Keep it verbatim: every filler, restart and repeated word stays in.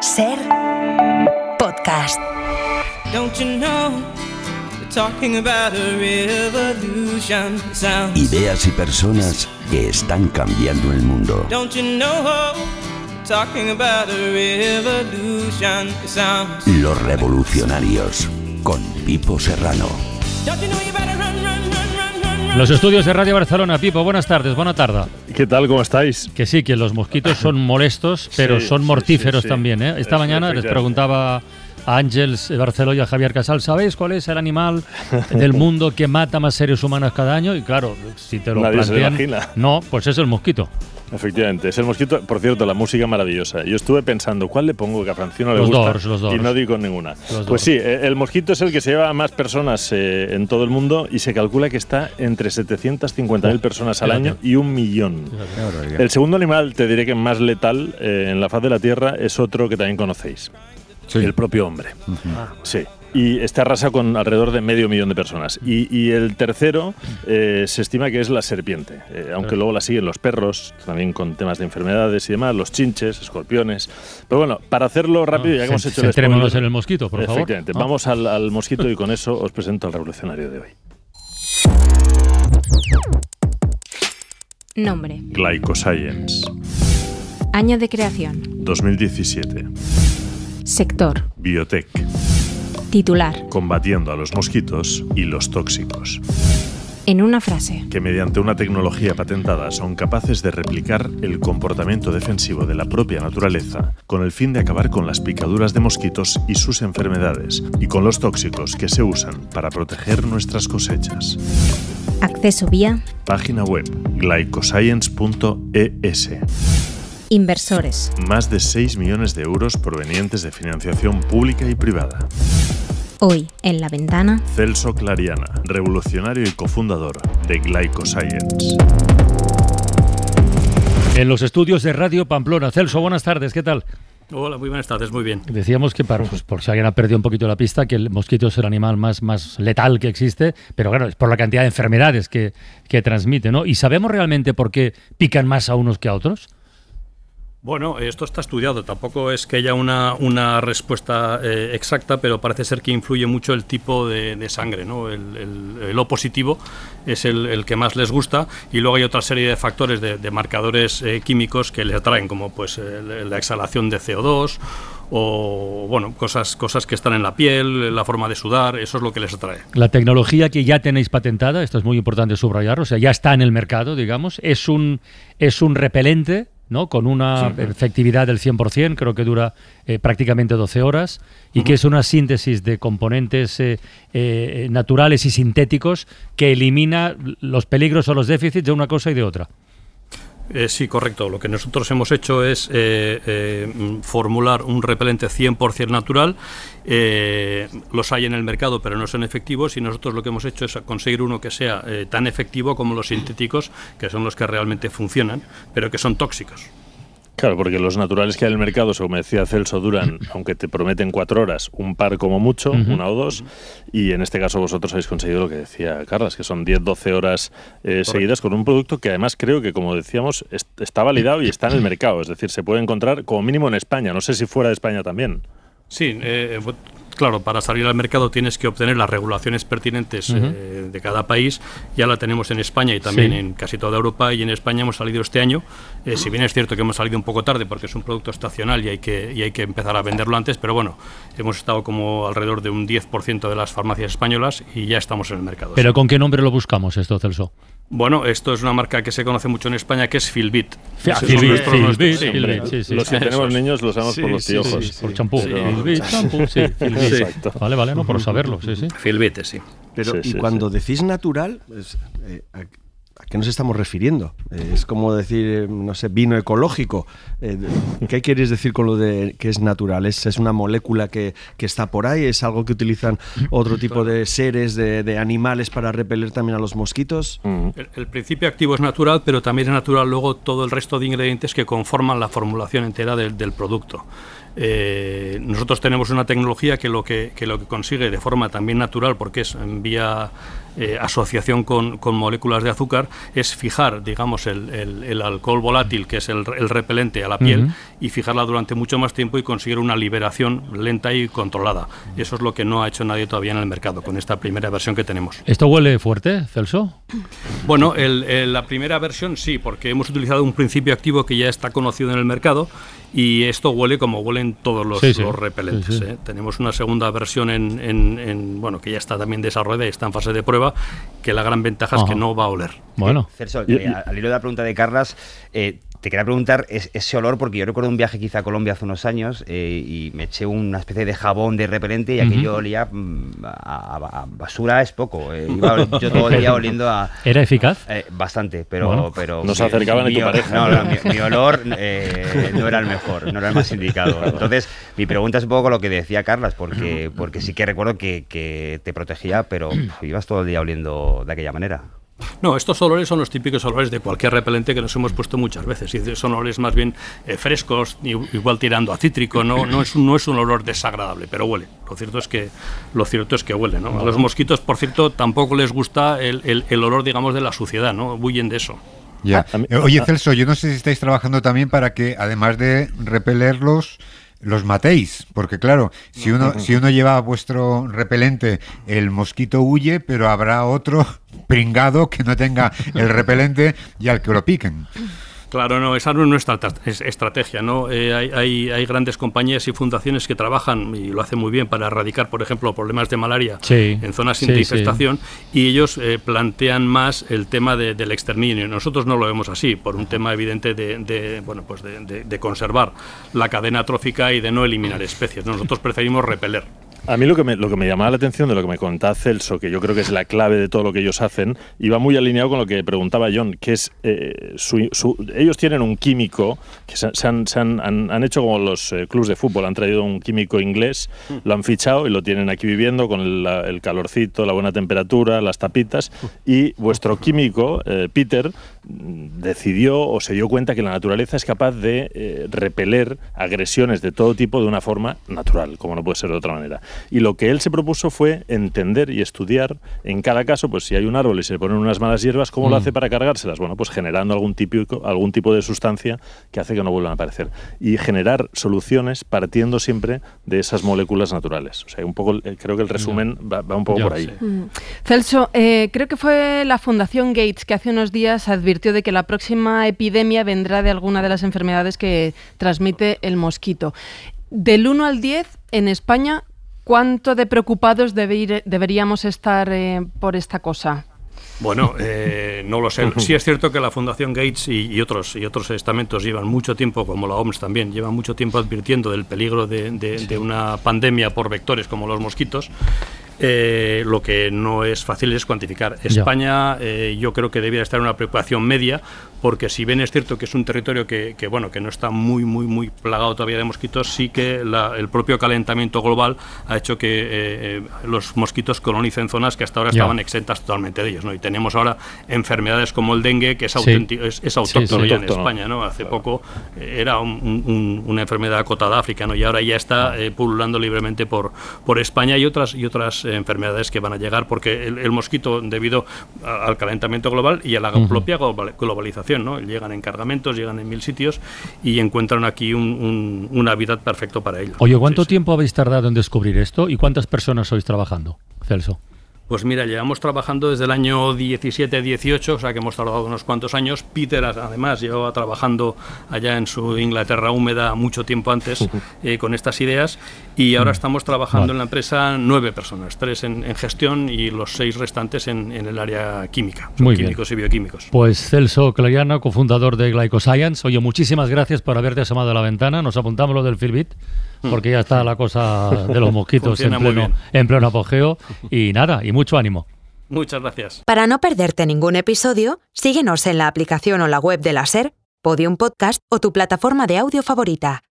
Ser podcast. Don't you know, we're talking about a revolution. Sounds. Ideas y personas que están cambiando el mundo. Don't you know, we're talking about a revolution. Sounds. Los revolucionarios con Pipo Serrano. Don't you know you better run, run, run, run, run. Los estudios de Radio Barcelona. Pipo, buenas tardes, buena tarde. ¿Qué tal? ¿Cómo estáis? Que sí, que los mosquitos son molestos, pero Sí, son sí, mortíferos sí, sí. también, ¿eh? Esta Eso, mañana les preguntaba a Ángeles Barceló y a Javier Casal, ¿sabéis cuál es el animal del mundo que mata más seres humanos cada año? Y claro, si te lo Nadie se lo plantean, imagina. no, pues es el mosquito. Efectivamente, es el mosquito. Por cierto, la música maravillosa. Yo estuve pensando, ¿cuál le pongo que a Francino le Los gusta? Doors, los Doors. Y no di con ninguna. Los Pues Doors. sí, el mosquito es el que se lleva a más personas eh, en todo el mundo y se calcula que está entre setecientas cincuenta mil personas al Fíjate. año y un millón. El segundo animal, te diré que más letal eh, en la faz de la Tierra es otro que también conocéis. Sí. El propio hombre. Sí. Y este arrasa con alrededor de medio millón de personas. Y, y el tercero eh, se estima que es la serpiente, eh, aunque luego la siguen los perros, también con temas de enfermedades y demás, los chinches, escorpiones. Pero bueno, para hacerlo rápido, ya que hemos hecho el Centrémonos spoiler, en el mosquito, por favor. efectivamente, ¿no? vamos al, al mosquito y con eso os presento al revolucionario de hoy. Nombre. Glycoscience, Año de creación. dos mil diecisiete. Sector. Biotech, Titular. combatiendo a los mosquitos y los tóxicos, En una frase. que mediante una tecnología patentada son capaces de replicar el comportamiento defensivo de la propia naturaleza con el fin de acabar con las picaduras de mosquitos y sus enfermedades y con los tóxicos que se usan para proteger nuestras cosechas. Acceso vía. Página web glycoscience punto e s. Inversores. Más de seis millones de euros provenientes de financiación pública y privada. Hoy, en La Ventana. Celso Clariana, revolucionario y cofundador de Glycoscience. En los estudios de Radio Pamplona. Celso, buenas tardes, ¿qué tal? Hola, muy buenas tardes, muy bien. Decíamos que, para, pues, por si alguien ha perdido un poquito la pista, que el mosquito es el animal más, más letal que existe, pero claro, es por la cantidad de enfermedades que, que transmite, ¿no? ¿Y sabemos realmente por qué pican más a unos que a otros? Bueno, esto está estudiado, tampoco es que haya una, una respuesta eh, exacta, pero parece ser que influye mucho el tipo de, de sangre, ¿no? El, el, el O positivo es el, el que más les gusta, y luego hay otra serie de factores, de, de marcadores eh, químicos que les atraen, como pues el, la exhalación de C O dos o bueno, cosas, cosas que están en la piel, la forma de sudar, eso es lo que les atrae. La tecnología que ya tenéis patentada, esto es muy importante subrayarlo, o sea, ya está en el mercado, digamos, es un, es un repelente, ¿no? Con una sí. efectividad del cien por ciento, creo que dura eh, prácticamente doce horas, y uh-huh. que es una síntesis de componentes eh, eh, naturales y sintéticos que elimina los peligros o los déficits de una cosa y de otra. Eh, sí, correcto. Lo que nosotros hemos hecho es eh, eh, formular un repelente cien por ciento natural. Eh, los hay en el mercado, pero no son efectivos, y nosotros lo que hemos hecho es conseguir uno que sea eh, tan efectivo como los sintéticos, que son los que realmente funcionan, pero que son tóxicos. Claro, porque los naturales que hay en el mercado, como decía Celso, duran, aunque te prometen cuatro horas, un par como mucho, uh-huh. una o dos, y en este caso vosotros habéis conseguido lo que decía Carlas, que son diez doce horas eh, seguidas con un producto que además creo que, como decíamos, est- está validado y está en el mercado, es decir, se puede encontrar como mínimo en España, no sé si fuera de España también. Sí, eh, claro, para salir al mercado tienes que obtener las regulaciones pertinentes uh-huh. eh, de cada país. Ya la tenemos en España y también sí. en casi toda Europa, y en España hemos salido este año. Eh, si bien es cierto que hemos salido un poco tarde porque es un producto estacional y hay que, y hay que empezar a venderlo antes, pero bueno, hemos estado como alrededor de un diez por ciento de las farmacias españolas y ya estamos en el mercado. ¿Pero sí. con qué nombre lo buscamos esto, Celso? Bueno, esto es una marca que se conoce mucho en España, que es Filbit. Ah, Filbit, Filbit, Filbit, sí, sí. Los que tenemos niños los usamos sí, por los sí, piojos. sí, sí, por champú. Sí. Filbit, champú, sí, Filbit. Sí. Exacto. Vale, vale, no, por saberlo, sí, sí. Filbit, sí. Pero, sí, y sí, cuando sí. decís natural, es, eh, ¿a, ¿a qué nos estamos refiriendo? Eh, es como decir, eh, no sé, vino ecológico. Eh, ¿Qué quieres decir con lo de que es natural? ¿Es, es una molécula que, que está por ahí? ¿Es algo que utilizan otro tipo de seres, de, de animales para repeler también a los mosquitos? Mm. El, el principio activo es natural, pero también es natural luego todo el resto de ingredientes que conforman la formulación entera del, del producto. Eh, nosotros tenemos una tecnología que lo que, que lo que consigue de forma también natural, porque es en vía eh, asociación con, con moléculas de azúcar, es fijar, digamos, el, el, el alcohol volátil, que es el, el repelente, a la piel, uh-huh. y fijarla durante mucho más tiempo y conseguir una liberación lenta y controlada. Eso es lo que no ha hecho nadie todavía en el mercado con esta primera versión que tenemos. ¿Esto huele fuerte, Celso? Bueno, el, el, la primera versión sí, porque hemos utilizado un principio activo que ya está conocido en el mercado y esto huele como huelen todos los, sí, sí. los repelentes. Sí, sí. ¿eh? Tenemos una segunda versión en, en, en, bueno, que ya está también desarrollada y está en fase de prueba, que la gran ventaja Ajá. es que no va a oler. Bueno. Celso, eh, al hilo de la pregunta de Carlas, eh, te quería preguntar es, ese olor, porque yo recuerdo un viaje quizá a Colombia hace unos años eh, y me eché una especie de jabón de repelente y aquello uh-huh. olía a, a, a basura, es poco. Eh, iba yo todo el día oliendo a... ¿Era eficaz? Eh, bastante, pero... Bueno, pero no se acercaban mi, en tu pareja. No, no, mi, mi olor eh, no era el mejor, no era el más indicado. Entonces, mi pregunta es un poco lo que decía Carlas, porque, porque sí que recuerdo que, que te protegía, pero pff, ibas todo el día oliendo de aquella manera. No, estos olores son los típicos olores de cualquier repelente que nos hemos puesto muchas veces. Y son olores más bien eh, frescos, igual tirando a cítrico, no, no, es un, no es un olor desagradable, pero huele. Lo cierto es que, lo cierto es que huele, ¿no? A los mosquitos, por cierto, tampoco les gusta el, el, el olor, digamos, de la suciedad, ¿no? Huyen de eso. Ya. Oye, Celso, yo no sé si estáis trabajando también para que, además de repelerlos, los matéis, porque claro, si uno si uno lleva vuestro repelente, el mosquito huye, pero habrá otro pringado que no tenga el repelente y al que lo piquen. Claro, no, esa no es nuestra estrategia, ¿no? Eh, hay, hay, hay grandes compañías y fundaciones que trabajan, y lo hacen muy bien, para erradicar, por ejemplo, problemas de malaria sí, en zonas sin sí, infestación, sí. y ellos eh, plantean más el tema de, del exterminio. Nosotros no lo vemos así, por un tema evidente de, de bueno, pues de, de, de conservar la cadena trófica y de no eliminar especies. Nosotros preferimos repeler. A mí lo que, me, lo que me llamaba la atención de lo que me contaba Celso, que yo creo que es la clave de todo lo que ellos hacen, iba muy alineado con lo que preguntaba John, que es, eh, su, su, ellos tienen un químico, que se, se, han, se han, han, han hecho como los eh, clubs de fútbol, han traído un químico inglés, lo han fichado y lo tienen aquí viviendo con el, la, el calorcito, la buena temperatura, las tapitas, y vuestro químico, eh, Peter, decidió o se dio cuenta que la naturaleza es capaz de eh, repeler agresiones de todo tipo de una forma natural, como no puede ser de otra manera. Y lo que él se propuso fue entender y estudiar en cada caso, pues si hay un árbol y se le ponen unas malas hierbas, ¿cómo mm. lo hace para cargárselas? Bueno, pues generando algún tipo, algún tipo de sustancia que hace que no vuelvan a aparecer. Y generar soluciones partiendo siempre de esas moléculas naturales. O sea, un poco, creo que el resumen va, va un poco Yo, por ahí. sí. Mm. Celso, eh, creo que fue la Fundación Gates que hace unos días advirtió de que la próxima epidemia vendrá de alguna de las enfermedades que transmite el mosquito. Del uno al diez, en España, ¿cuánto de preocupados deber, deberíamos estar eh, por esta cosa? Bueno, eh, no lo sé. Sí es cierto que la Fundación Gates y, y otros y otros estamentos llevan mucho tiempo, como la O M S también, llevan mucho tiempo advirtiendo del peligro de, de, de una pandemia por vectores como los mosquitos. Eh, lo que no es fácil es cuantificar. España eh, yo creo que debería estar en una preocupación media, porque si bien es cierto que es un territorio que, que bueno que no está muy muy muy plagado todavía de mosquitos, sí que la, el propio calentamiento global ha hecho que eh, los mosquitos colonicen zonas que hasta ahora yeah. estaban exentas totalmente de ellos, ¿no? Y tenemos ahora enfermedades como el dengue, que es, auténtico, sí. es, es autóctono sí, sí, ya autóctono. En España, ¿no? Hace poco eh, era un, un, una enfermedad acotada a África, ¿no? Y ahora ya está eh, pululando libremente por, por España y otras y otras enfermedades que van a llegar, porque el, el mosquito, debido a, al calentamiento global y a la uh-huh. propia globalización, ¿no? Llegan en cargamentos, llegan en mil sitios y encuentran aquí un, un, un hábitat perfecto para ellos. Oye, ¿cuánto sí, tiempo sí. habéis tardado en descubrir esto y cuántas personas sois trabajando, Celso? Pues mira, llevamos trabajando desde el año diecisiete dieciocho, o sea que hemos tardado unos cuantos años. Peter, además, llevaba trabajando allá en su Inglaterra húmeda mucho tiempo antes eh, con estas ideas, y ahora estamos trabajando vale. en la empresa nueve personas, tres en, en gestión y los seis restantes en, en el área química, Muy químicos bien. y bioquímicos. Pues Celso Clariano, cofundador de Glycoscience. Oye, muchísimas gracias por haberte asomado a la ventana. Nos apuntamos lo del Fitbit, porque ya está la cosa de los mosquitos en pleno, en pleno apogeo. Y nada, y mucho ánimo. Muchas gracias. Para no perderte ningún episodio, síguenos en la aplicación o la web de la SER, Podium Podcast o tu plataforma de audio favorita.